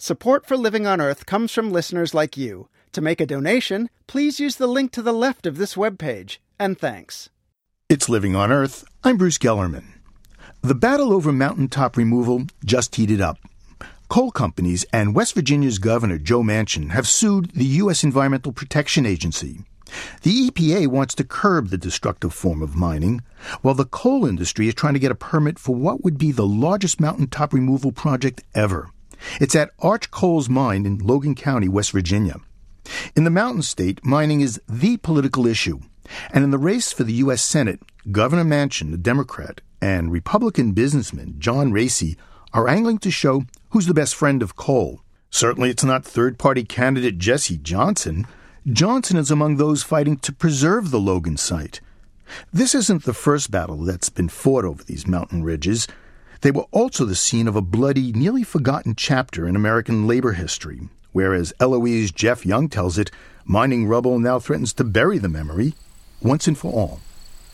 Support for Living on Earth comes from listeners like you. To make a donation, please use the link to the left of this webpage. And thanks. It's Living on Earth. I'm Bruce Gellerman. The battle over mountaintop removal just heated up. Coal companies and West Virginia's Governor Joe Manchin have sued the U.S. Environmental Protection Agency. The EPA wants to curb the destructive form of mining, while the coal industry is trying to get a permit for what would be the largest mountaintop removal project ever. It's at Arch Coal's mine in Logan County, West Virginia. In the mountain state, mining is the political issue. And in the race for the U.S. Senate, Governor Manchin, a Democrat, and Republican businessman John Racy are angling to show who's the best friend of coal. Certainly it's not third-party candidate Jesse Johnson. Johnson is among those fighting to preserve the Logan site. This isn't the first battle that's been fought over these mountain ridges. They were also the scene of a bloody, nearly forgotten chapter in American labor history, where, as Eloise Jeff Young tells it, mining rubble now threatens to bury the memory once and for all.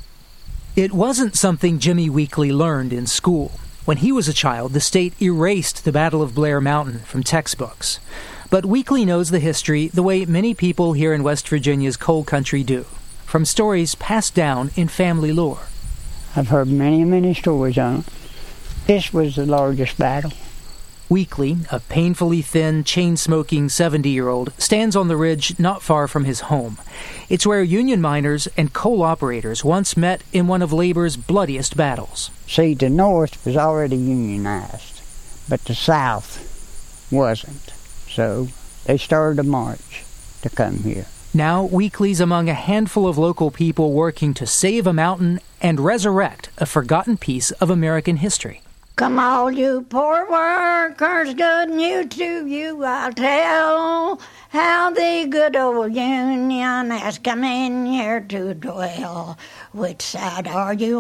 It wasn't something Jimmy Weekly learned in school. When he was a child, the state erased the Battle of Blair Mountain from textbooks. But Weekly knows the history the way many people here in West Virginia's coal country do, from stories passed down in family lore. I've heard many stories on it. This was the largest battle. Weekly, a painfully thin, chain-smoking 70-year-old, stands on the ridge not far from his home. It's where Union miners and coal operators once met in one of labor's bloodiest battles. See, the North was already unionized, but the South wasn't. So they started a march to come here. Now, Weekly's among a handful of local people working to save a mountain and resurrect a forgotten piece of American history. Come all you poor workers, good news to you I'll tell, how the good old Union has come in here to dwell. Which side are you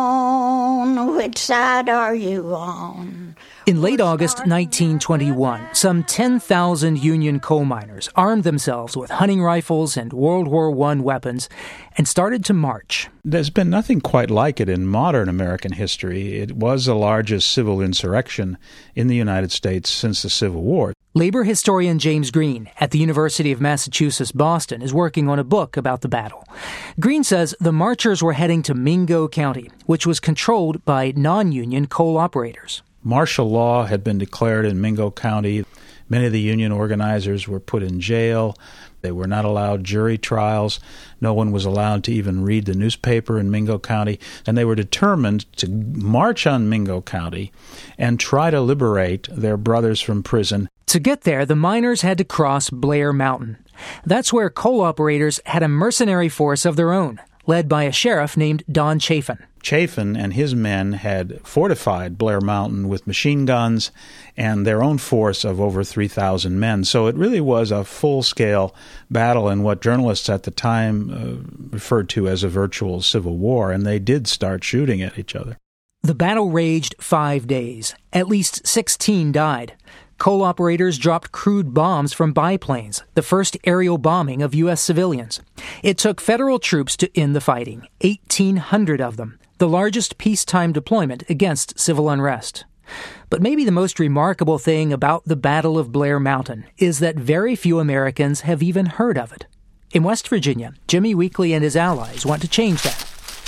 on? Which side are you on? In late August 1921, some 10,000 Union coal miners armed themselves with hunting rifles and World War I weapons and started to march. There's been nothing quite like it in modern American history. It was the largest civil insurrection in the United States since the Civil War. Labor historian James Green at the University of Massachusetts, Boston, is working on a book about the battle. Green says the marchers were heading to Mingo County, which was controlled by non-union coal operators. Martial law had been declared in Mingo County. Many of the union organizers were put in jail. They were not allowed jury trials. No one was allowed to even read the newspaper in Mingo County. And they were determined to march on Mingo County and try to liberate their brothers from prison. To get there, the miners had to cross Blair Mountain. That's where coal operators had a mercenary force of their own, led by a sheriff named Don Chafin. Chafin and his men had fortified Blair Mountain with machine guns and their own force of over 3,000 men. So it really was a full-scale battle in what journalists at the time referred to as a virtual civil war, and they did start shooting at each other. The battle raged 5 days. At least 16 died. Coal operators dropped crude bombs from biplanes, the first aerial bombing of U.S. civilians. It took federal troops to end the fighting, 1,800 of them, the largest peacetime deployment against civil unrest. But maybe the most remarkable thing about the Battle of Blair Mountain is that very few Americans have even heard of it. In West Virginia, Jimmy Weekly and his allies want to change that.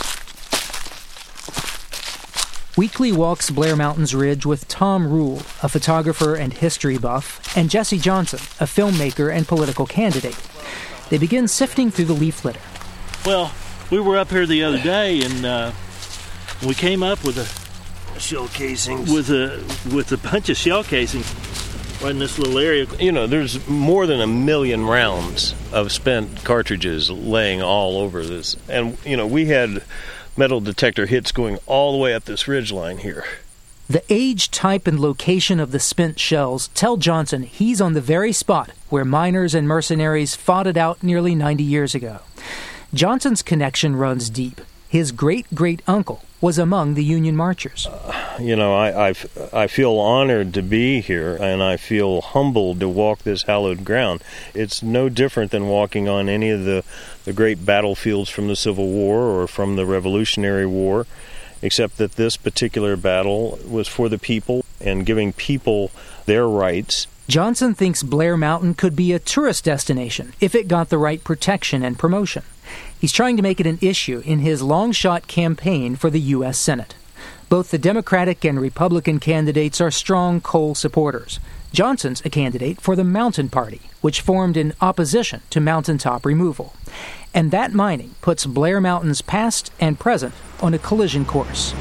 Weekly walks Blair Mountain's ridge with Tom Rule, a photographer and history buff, and Jesse Johnson, a filmmaker and political candidate. They begin sifting through the leaf litter. Well, we were up here the other day, and we came up with shell casings. With a bunch of shell casings right in this little area. You know, there's more than 1 million rounds of spent cartridges laying all over this. And, you know, we had metal detector hits going all the way up this ridge line here. The age, type, and location of the spent shells tell Johnson he's on the very spot where miners and mercenaries fought it out nearly 90 years ago. Johnson's connection runs deep. His great-great-uncle was among the Union marchers. I feel honored to be here, and I feel humbled to walk this hallowed ground. It's no different than walking on any of the great battlefields from the Civil War or from the Revolutionary War, except that this particular battle was for the people and giving people their rights Johnson thinks Blair Mountain could be a tourist destination if it got the right protection and promotion. He's trying to make it an issue in his long-shot campaign for the U.S. Senate. Both the Democratic and Republican candidates are strong coal supporters. Johnson's a candidate for the Mountain Party, which formed in opposition to mountaintop removal. And that mining puts Blair Mountain's past and present on a collision course.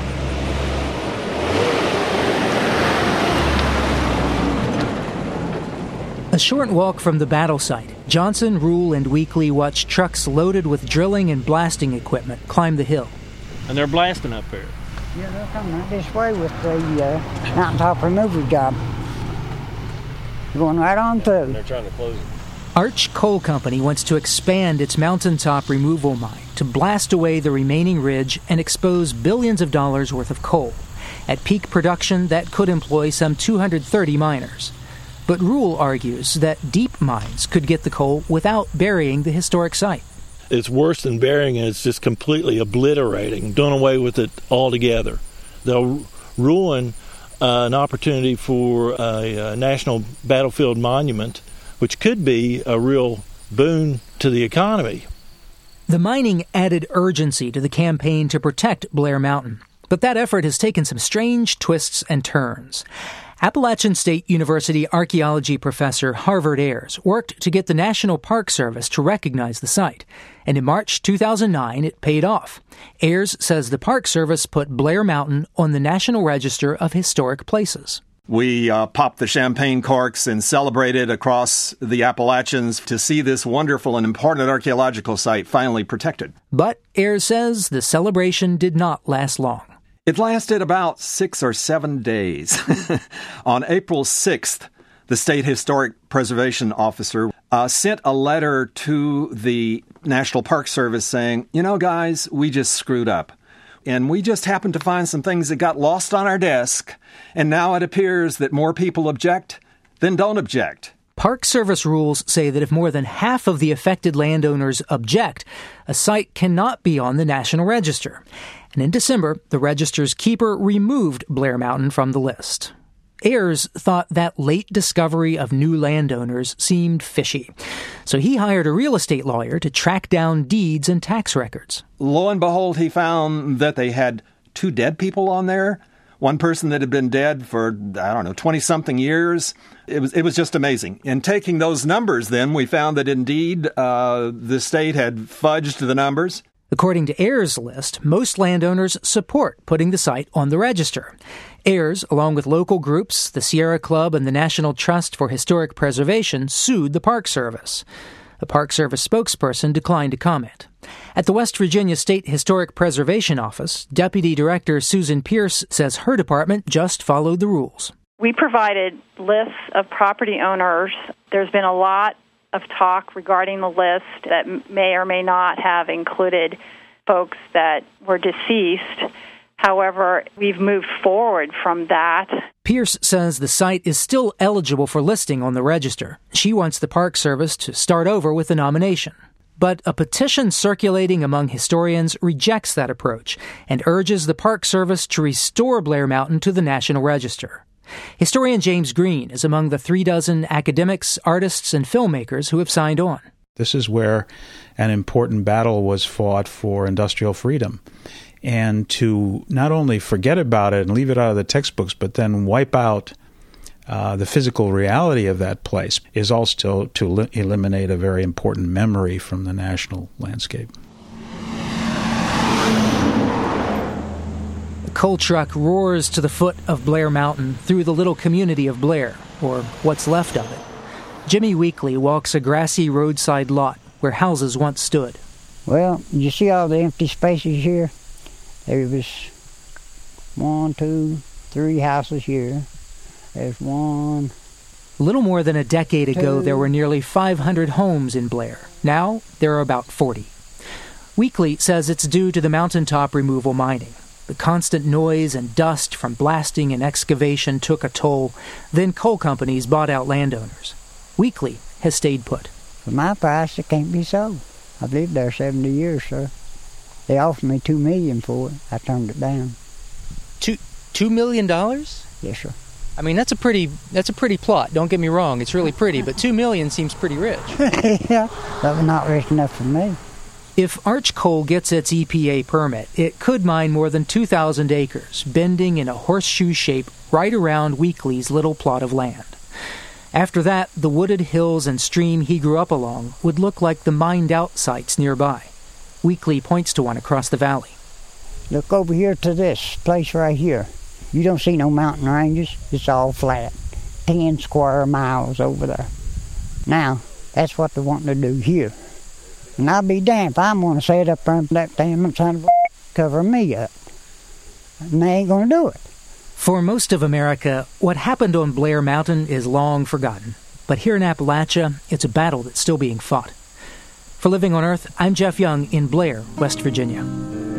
A short walk from the battle site, Johnson, Rule, and Weekly watch trucks loaded with drilling and blasting equipment climb the hill. And they're blasting up there. Yeah, they're coming right this way with the mountaintop removal job. Going right on through. They're trying to close it. Arch Coal Company wants to expand its mountaintop removal mine to blast away the remaining ridge and expose billions of dollars worth of coal. At peak production, that could employ some 230 miners. But Rule argues that deep mines could get the coal without burying the historic site. It's worse than burying it. It's just completely obliterating, doing away with it altogether. They'll ruin an opportunity for a national battlefield monument, which could be a real boon to the economy. The mining added urgency to the campaign to protect Blair Mountain. But that effort has taken some strange twists and turns. Appalachian State University archaeology professor Harvard Ayers worked to get the National Park Service to recognize the site, and in March 2009 it paid off. Ayers says the Park Service put Blair Mountain on the National Register of Historic Places. We popped the champagne corks and celebrated across the Appalachians to see this wonderful and important archaeological site finally protected. But Ayers says the celebration did not last long. It lasted about 6 or 7 days. On April 6th, the State Historic Preservation Officer sent a letter to the National Park Service saying, you know, guys, we just screwed up. And we just happened to find some things that got lost on our desk. And now it appears that more people object than don't object. Park Service rules say that if more than half of the affected landowners object, a site cannot be on the National Register. And in December, the register's keeper removed Blair Mountain from the list. Ayers thought that late discovery of new landowners seemed fishy, so he hired a real estate lawyer to track down deeds and tax records. Lo and behold, he found that they had 2 dead people on there. One person that had been dead for, 20-something years. It was just amazing. In taking those numbers, then, we found that indeed the state had fudged the numbers. According to Ayers' list, most landowners support putting the site on the register. Ayers, along with local groups, the Sierra Club and the National Trust for Historic Preservation, sued the Park Service. The Park Service spokesperson declined to comment. At the West Virginia State Historic Preservation Office, Deputy Director Susan Pierce says her department just followed the rules. We provided lists of property owners. There's been a lot of talk regarding the list that may or may not have included folks that were deceased. However, we've moved forward from that. Pierce says the site is still eligible for listing on the register. She wants the Park Service to start over with the nomination. But a petition circulating among historians rejects that approach and urges the Park Service to restore Blair Mountain to the National Register. Historian James Green is among the 36 academics, artists, and filmmakers who have signed on. This is where an important battle was fought for industrial freedom. And to not only forget about it and leave it out of the textbooks, but then wipe out the physical reality of that place is also to eliminate a very important memory from the national landscape. The coal truck roars to the foot of Blair Mountain through the little community of Blair, or what's left of it. Jimmy Weekly walks a grassy roadside lot where houses once stood. Well, you see all the empty spaces here? There was 1, 2, 3 houses here. There's one. A little more than a decade ago, there were nearly 500 homes in Blair. Now, there are about 40. Weekly says it's due to the mountaintop removal mining. The constant noise and dust from blasting and excavation took a toll. Then coal companies bought out landowners. Weekly has stayed put. For my price, it can't be sold. I've lived there 70 years, sir. They offered me $2 million for it. I turned it down. $2 million? Yes, sir. I mean, that's a pretty plot. Don't get me wrong; it's really pretty, but $2 million seems pretty rich. Yeah, that was not rich enough for me. If Arch Coal gets its EPA permit, it could mine more than 2,000 acres, bending in a horseshoe shape right around Weekly's little plot of land. After that, the wooded hills and stream he grew up along would look like the mined-out sites nearby. Weekly points to one across the valley. Look over here to this place right here. You don't see no mountain ranges. It's all flat. 10 square miles over there. Now, that's what they're wanting to do here. And I'll be damned if I'm going to set up there and that damn son of a cover me up. And they ain't going to do it. For most of America, what happened on Blair Mountain is long forgotten. But here in Appalachia, it's a battle that's still being fought. For Living on Earth, I'm Jeff Young in Blair, West Virginia.